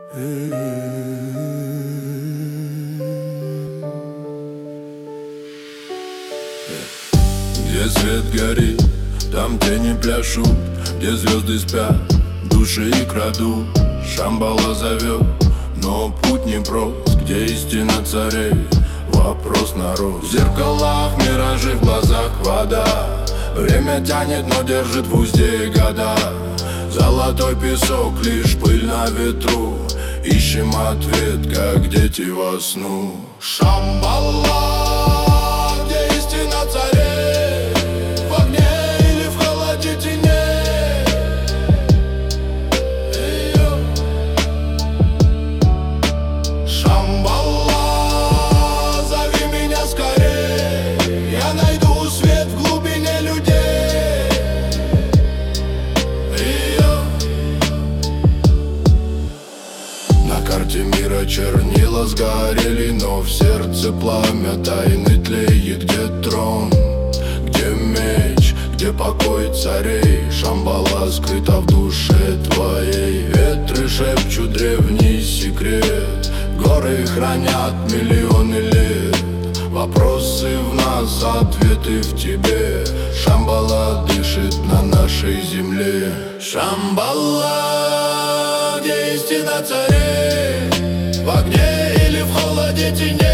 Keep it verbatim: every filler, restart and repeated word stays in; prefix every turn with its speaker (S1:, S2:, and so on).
S1: Где свет горит, там тени пляшут, где звезды спят, души и крадут. Шамбала зовет, но путь не прост, где истина царей, вопрос народ. В зеркалах миражи, в глазах вода. Время тянет, но держит в узде и года. Золотой песок, лишь пыль на ветру. Ищем ответ, как дети во сну. Шамбала, где истина царей, в огне или в холоде теней. Ее. Шамбала, зови меня скорей, я найду свет в глубине людей. Ее. На карте мира чернила сгорели, но в сердце пламя тайны тлеет. Где трон, где меч, где покой царей? Шамбала скрыта в душе твоей. Ветры шепчут древний секрет, горы хранят миллионы лет. Вопросы в нас, ответы в тебе. Шамбала дышит на нашей земле. Шамбала, где истина царей, в огне или в холоде теней.